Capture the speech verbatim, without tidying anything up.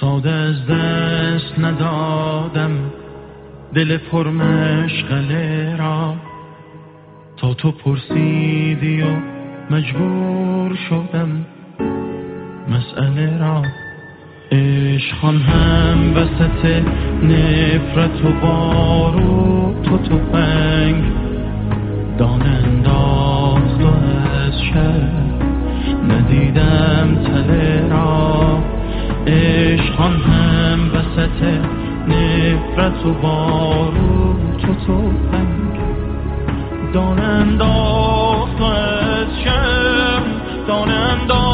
ساده از دست ندادم دل پرمشغله را، تا تو پرسیدی و مجبور شدم مسئله را. عشقان هم وسط نفرت و باروت و تفنگ دانه انداخت و از شهر ندیدم تله را. عشقان هم وسط نفرت و باروت و تفنگ دانه انداخت و از شهر دانه انداخت